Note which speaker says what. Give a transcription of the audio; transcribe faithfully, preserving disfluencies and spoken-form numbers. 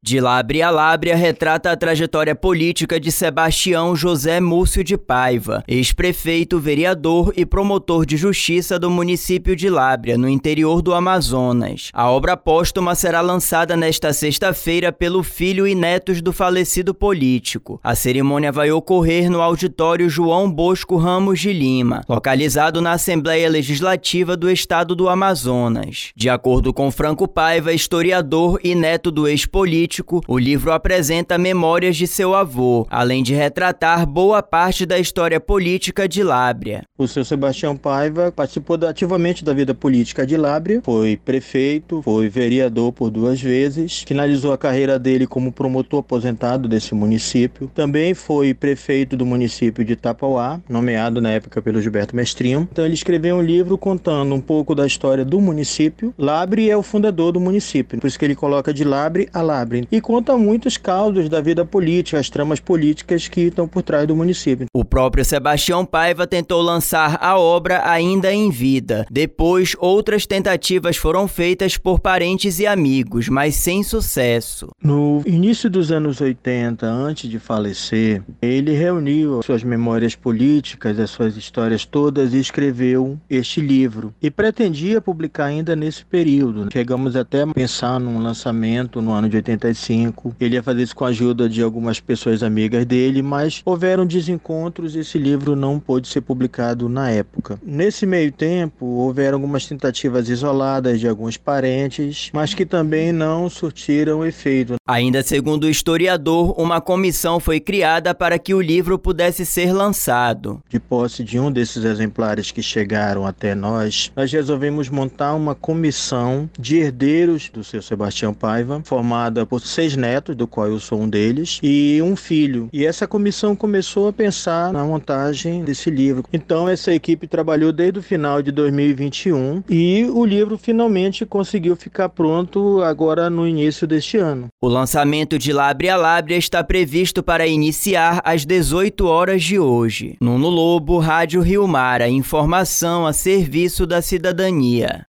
Speaker 1: De Lábria a Lábria retrata a trajetória política de Sebastião José Múcio de Paiva, ex-prefeito, vereador e promotor de justiça do município de Lábria, no interior do Amazonas. A obra póstuma será lançada nesta sexta-feira pelo filho e netos do falecido político. A cerimônia vai ocorrer no auditório João Bosco Ramos de Lima, localizado na Assembleia Legislativa do Estado do Amazonas. De acordo com Franco Paiva, historiador e neto do ex-político, o livro apresenta memórias de seu avô, além de retratar boa parte da história política de Lábria.
Speaker 2: O seu Sebastião Paiva participou ativamente da vida política de Lábria, foi prefeito, foi vereador por duas vezes, finalizou a carreira dele como promotor aposentado desse município, também foi prefeito do município de Tapauá, nomeado na época pelo Gilberto Mestrinho. Então ele escreveu um livro contando um pouco da história do município. Lábria é o fundador do município, por isso que ele coloca de Lábria a Lábria. E conta muitos causos da vida política, as tramas políticas que estão por trás do município.
Speaker 1: O próprio Sebastião Paiva tentou lançar a obra ainda em vida. Depois, outras tentativas foram feitas por parentes e amigos, mas sem sucesso.
Speaker 2: No início dos anos oitenta, antes de falecer, ele reuniu suas memórias políticas, as suas histórias todas e escreveu este livro. E pretendia publicar ainda nesse período. Chegamos até a pensar num lançamento no ano de oitenta e cinco. Ele ia fazer isso com a ajuda de algumas pessoas amigas dele, mas houveram desencontros e esse livro não pôde ser publicado na época. Nesse meio tempo, houveram algumas tentativas isoladas de alguns parentes, mas que também não surtiram efeito.
Speaker 1: Ainda segundo o historiador, uma comissão foi criada para que o livro pudesse ser lançado.
Speaker 2: De posse de um desses exemplares que chegaram até nós, nós resolvemos montar uma comissão de herdeiros do seu Sebastião Paiva, formada por seis netos, do qual eu sou um deles, e um filho. E essa comissão começou a pensar na montagem desse livro. Então essa equipe trabalhou desde o final de dois mil e vinte e um e o livro finalmente conseguiu ficar pronto agora no início deste ano.
Speaker 1: O lançamento de Lábria a Lábria está previsto para iniciar às dezoito horas de hoje. Nuno Lobo, Rádio Rio Mara, informação a serviço da cidadania.